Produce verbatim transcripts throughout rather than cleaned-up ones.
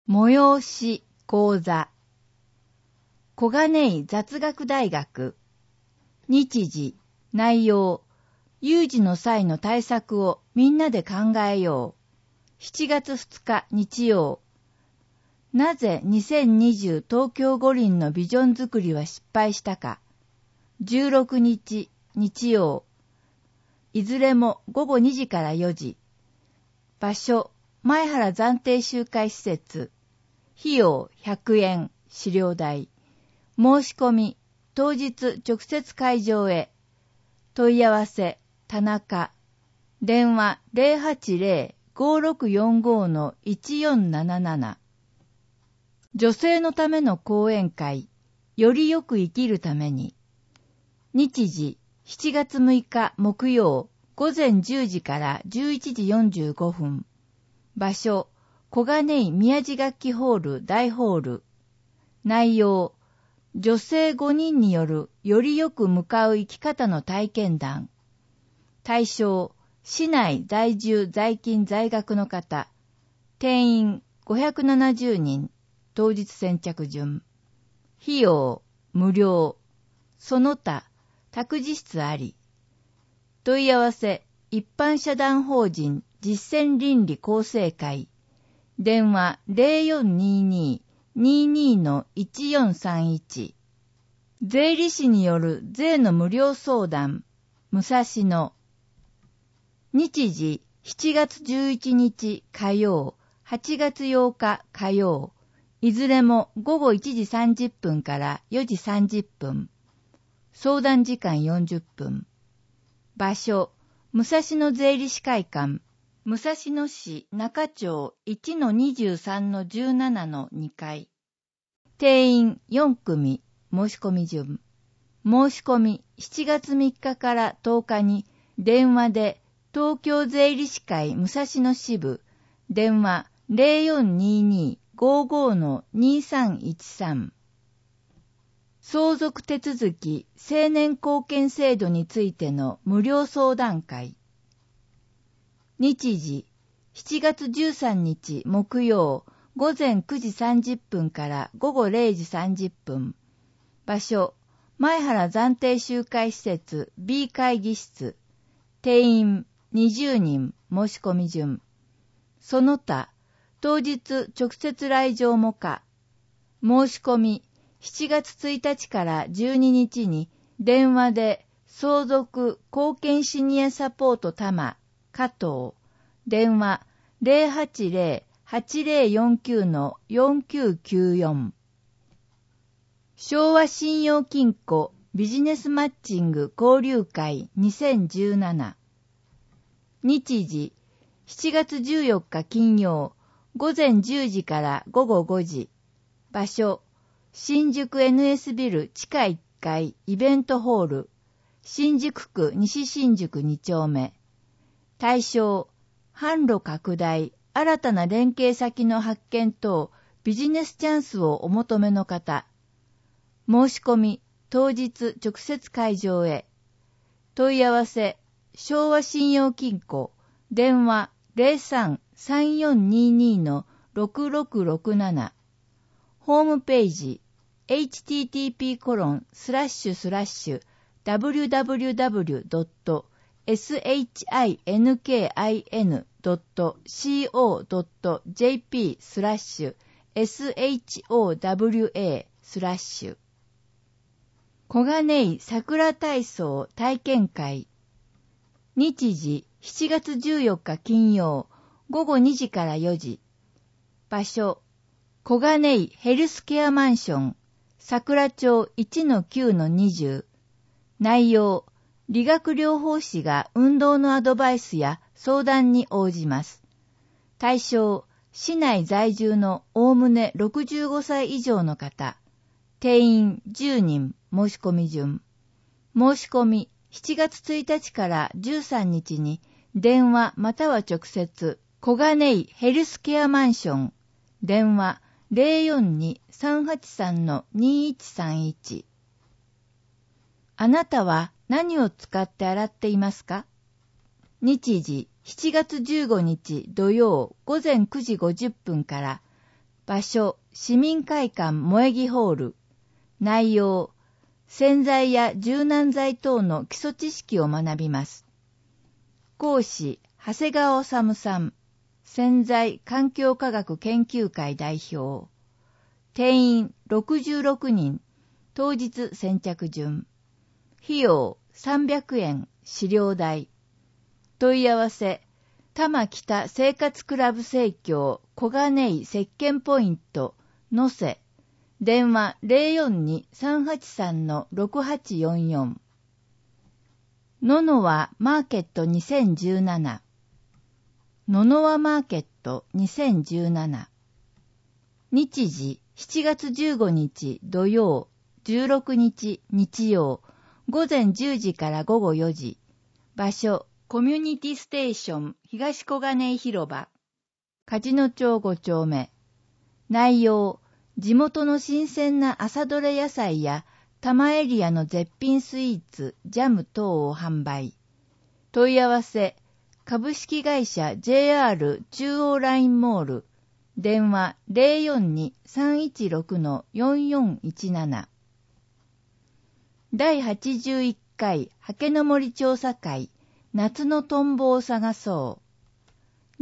催し講座。小金井雑学大学。日時、内容、有事の際の対策をみんなで考えよう。しちがつふつか日曜。なぜにせんにじゅう東京五輪のビジョン作りは失敗したか。じゅうろくにち日曜。いずれもごごにじからよじ。場所、前原暫定集会施設。費用ひゃくえん、資料代。申し込み、当日直接会場へ。問い合わせ、田中。電話 ゼロはちゼロ ごろくよんご のいちよんなななな。女性のための講演会、よりよく生きるために。日時、しちがつむいか木曜、ごぜんじゅうじからじゅういちじよんじゅうごふん。場所、小金井宮地楽器ホール大ホール。内容、女性ごにんによるよりよく向かう生き方の体験談。対象、市内在住在勤在学の方。定員ごひゃくななじゅうにん。当日先着順。費用、無料。その他、託児室あり。問い合わせ、一般社団法人実践倫理構成会。電話 ゼロよんにーにー にーにー のいちよんさんいち。税理士による税の無料相談。武蔵野。日時、しちがつじゅういちにち火曜、はちがつようか火曜。いずれもごごいちじさんじゅっぷんからよじさんじゅっぷん。相談時間よんじゅっぷん。場所、武蔵野税理士会館。武蔵野市中町 いちのにじゅうさんのじゅうななのにかい。定員よんくみ、申し込み順。申し込みしちがつみっかからとおかに電話で東京税理士会武蔵野支部、電話 ゼロよんにーにー ごーごー のにさんいちさん。相続手続き成年後見制度についての無料相談会。日時、しちがつじゅうさんにち木曜、ごぜんくじさんじゅっぷんからごごれいじさんじゅっぷん。場所、前原暫定集会施設 B 会議室。定員にじゅうにん、申し込み順。その他、当日直接来場も可。申し込み、しちがつついたちからじゅうににちに電話で相続後見シニアサポート多摩加藤。電話 ゼロはちゼロ はちゼロよんきゅう のよんきゅうきゅうよん。昭和信用金庫ビジネスマッチング交流会にせんじゅうなな。日時、しちがつじゅうよっか金曜、ごぜんじゅうじからごごごじ。場所、新宿 エヌエス ビル地下いっかいイベントホール、新宿区西新宿にちょうめ。対象、販路拡大、新たな連携先の発見等、ビジネスチャンスをお求めの方。申し込み、当日直接会場へ。問い合わせ、昭和信用金庫、電話 ゼロさん さんよんにーにー のろくろくろくなな。ホームページ、エイチティーティーピーコロンスラッシュスラッシュダブリューダブリューダブリュードットシンキンドットシーオードットジェーピー スラッシュ ショウワ スラッシュ小金井桜体操体験会。日時しちがつじゅうよっか金曜、ごごにじからよじ。場所、小金井ヘルスケアマンション、桜町 いちのきゅうのにじゅう。内容、理学療法士が運動のアドバイスや相談に応じます。対象、市内在住のおおむねろくじゅうごさい以上の方。定員じゅうにん、申し込み順。申し込み、しちがつついたちからじゅうさんにちに電話または直接、小金井ヘルスケアマンション、電話 ゼロよんにーさんはちさんのにいちさんいち。あなたは何を使って洗っていますか？日時しちがつじゅうごにち土曜ごぜんくじごじゅっぷんから場所、市民会館萌木ホール。内容、洗剤や柔軟剤等の基礎知識を学びます。講師、長谷川治さん。洗剤環境科学研究会代表。定員ろくじゅうろくにん。当日先着順。費用さんびゃくえん。資料代。問い合わせ、多摩北生活クラブ生協小金井石鹸ポイントのせ。電話 ゼロよんに さんはちさん ろくはちよんよん。ののわマーケットにせんじゅうなな。ののわマーケットにせんじゅうなな。日時しちがつじゅうごにち土曜、じゅうろくにち日曜、午前じゅうじから午後よじ。場所、コミュニティステーション東小金井広場。梶野町ごちょうめ。内容、地元の新鮮な朝どれ野菜や多摩エリアの絶品スイーツ、ジャム等を販売。問い合わせ、株式会社 ジェイアール 中央ラインモール。電話 ゼロよんに さんいちろく よんよんいちなな。だいはちじゅういっかい刷の森調査会夏のトンボを探そう。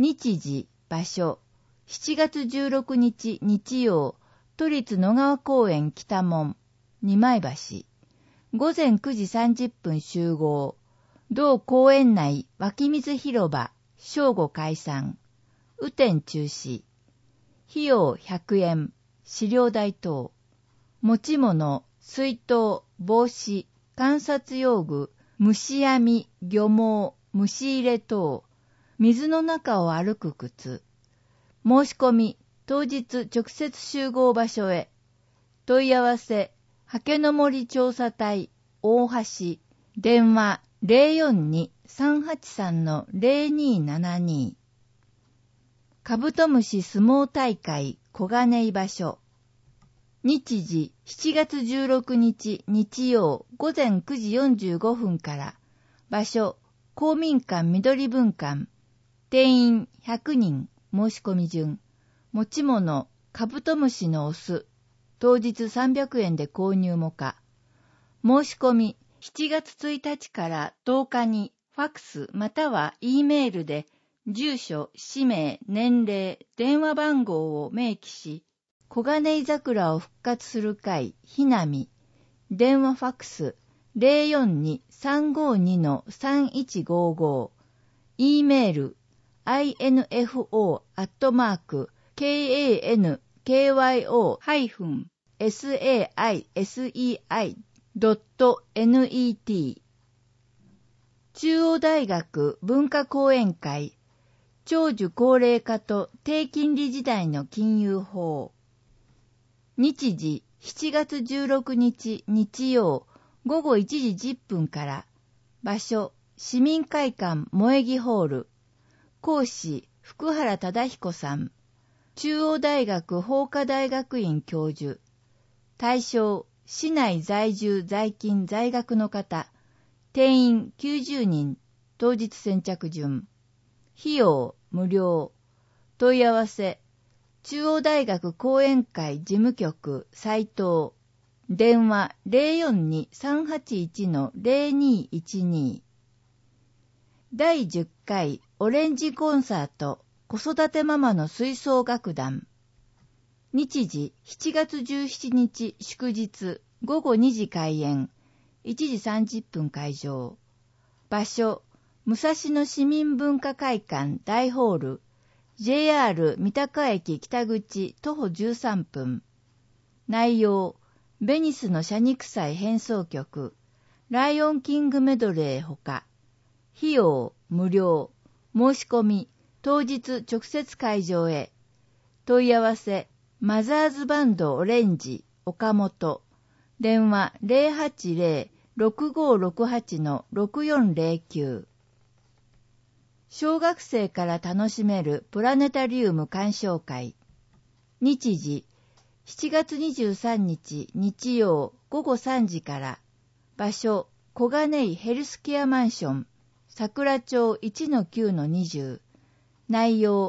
日時、場所、しちがつじゅうろくにち日曜、都立野川公園北門、二枚橋。午前くじさんじゅっぷん集合。同公園内湧水広場、正午解散。雨天中止。費用ひゃくえん。飼料代等。持ち物、水筒、帽子、観察用具、虫網、漁網、虫入れ等。水の中を歩く靴。申し込み、当日直接集合場所へ。問い合わせ、刷の森調査隊、大橋。電話ゼロよんに さんはちさん ゼロにななに。カブトムシ相撲大会小金井場所。日時しちがつじゅうろくにち日曜午前くじよんじゅうごふんから。場所、公民館緑文館。定員ひゃくにん。申し込み順。持ち物、カブトムシのオス。当日さんびゃくえんで購入も可。申し込み、しちがつついたちからとおかにファックスまたは E メールで住所、氏名、年齢、電話番号を明記し、小金井桜を復活する会、ひなみ、電話ファックス ゼロよんに さんごに さんいちごご、E メール、アイエヌエフオー アットマーク、ケーエーエヌケーワイオー ハイフン エスエーアイエスイーアイ ドットネット。中央大学文化講演会、長寿高齢化と低金利時代の金融法。日時しちがつじゅうろくにち日曜午後いちじじゅっぷんから。場所、市民会館萌木ホール。講師、福原忠彦さん。中央大学法科大学院教授。対象、市内在住在勤在学の方。定員きゅうじゅうにん。当日先着順。費用、無料。問い合わせ、中央大学講演会事務局斉藤。電話 ゼロよんに さんはちいち ゼロにいちに。だいじゅっかいオレンジコンサート子育てママの吹奏楽団。日時しちがつじゅうしちにち祝日午後にじ開演、いちじさんじゅっぷん会場。場所、武蔵野市民文化会館大ホール、ジェイアール 三鷹駅北口徒歩じゅうさんぷん。内容、ベニスの謝肉祭変奏曲、ライオンキングメドレーほか。費用、無料。申し込み、当日直接会場へ。問い合わせ、マザーズバンドオレンジ、岡本。電話 ゼロはちゼロ ろくごろくはち ろくよんゼロきゅう。小学生から楽しめるプラネタリウム鑑賞会。日時、しちがつにじゅうさんにち日曜午後さんじから。場所、小金井ヘルスケアマンション、桜町 いちのきゅうのにじゅう。内容、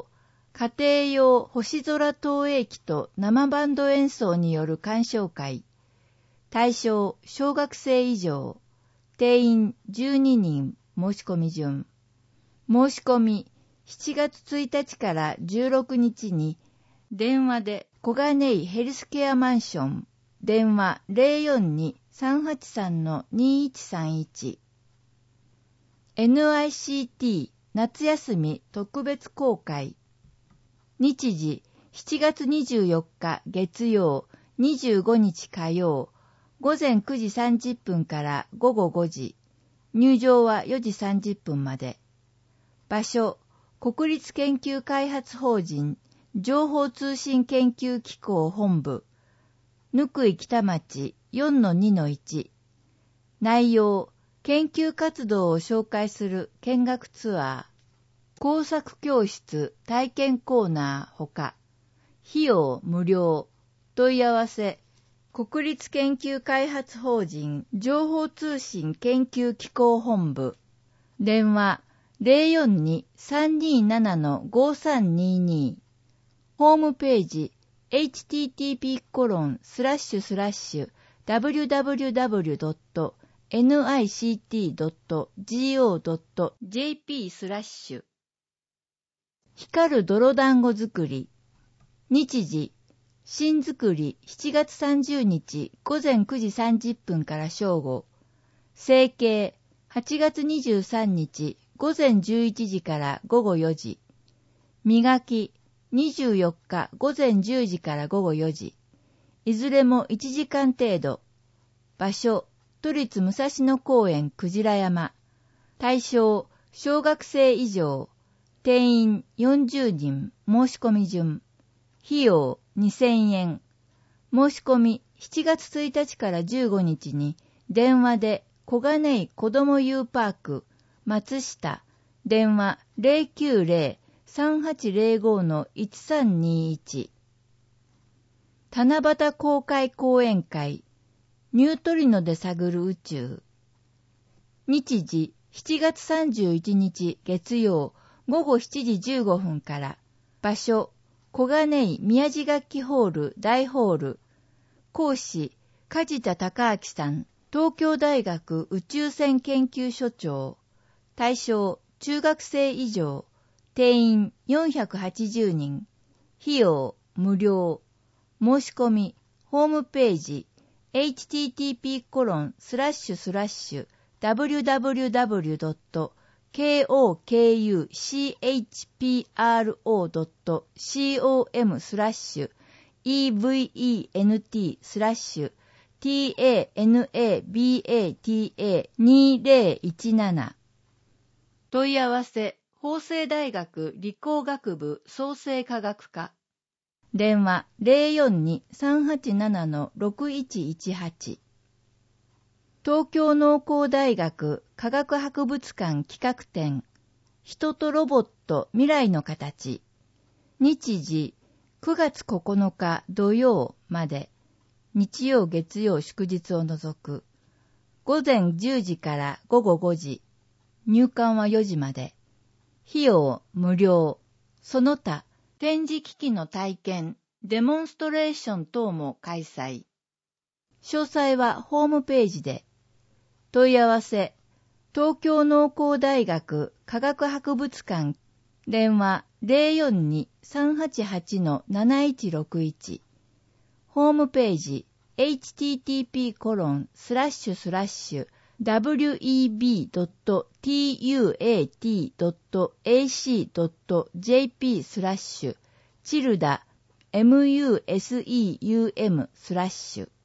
家庭用星空投影機と生バンド演奏による鑑賞会。対象小学生以上。定員じゅうににん。申し込み順。申し込みしちがつついたちからじゅうろくにちに電話で小金井ヘルスケアマンション。電話 ゼロよんに さんはちさん にいちさんいち。エヌアイシーティー 夏休み特別公開。日時しちがつにじゅうよっか月曜、にじゅうごにち火曜、午前くじさんじゅっぷんから午後ごじ。入場はよじさんじゅっぷんまで。場所、国立研究開発法人情報通信研究機構本部、貫井北町 よんのにのいち。内容、研究活動を紹介する見学ツアー、工作教室、体験コーナーほか、費用無料、問い合わせ、国立研究開発法人情報通信研究機構本部、電話 ゼロよんに さんにーなな ごさんにーにー、ホームページ エイチティーティーピーコロンスラッシュスラッシュダブリュダブリュダブリュドットエヌアイシーティードットジーオードットジェーピースラッシュ。光る泥団子作り。日時、新作りしちがつさんじゅうにち午前くじさんじゅっぷんから正午。成形はちがつにじゅうさんにち午前じゅういちじから午後よじ。磨きにじゅうよっか午前じゅうじから午後よじ。いずれもいちじかん程度。場所、都立武蔵野公園くじら山。対象、小学生以上。定員よんじゅうにん。申し込み順。費用にせんえん。申し込みしちがつついたちからじゅうごにちに電話で小金井子ども U パーク松下、電話 ゼロきゅうゼロ さんはちゼロご のいちさんにいち。七夕公開講演会、ニュートリノで探る宇宙。日時しちがつさんじゅういちにち月曜午後しちじじゅうごふんから。場所、小金井宮地楽器ホール大ホール。講師、梶田隆明さん、東京大学宇宙船研究所長。対象、中学生以上。定員よんひゃくはちじゅうにん。費用無料。申し込み、ホームページ、エイチティーティーピーコロンスラッシュスラッシュダブリュダブリュダブリュドットケーオーケーユーシーエイチピーアールオードットコムスラッシュイーブイイーエヌティースラッシュティーエーエヌエービーエーティーエーにせんじゅうなな。問い合わせ、法政大学理工学部創生科学科。電話 ゼロよんに さんはちなな ろくいちいちはち。東京農工大学科学博物館企画展、人とロボット未来の形。日時くがつここのか土曜まで。日曜月曜祝日を除く。午前じゅうじから午後ごじ。入館はよじまで。費用無料。その他、展示機器の体験、デモンストレーション等も開催。詳細はホームページで。問い合わせ、東京農工大学科学博物館、電話 ゼロよんに さんはちはち なないちろくいち。ホームページ、エイチティーティーピーコロンスラッシュスラッシュダブリュイービードットティーユーエーティードットエーシードットジェーピースラッシュチルダ ミュースユーエム スラッシュ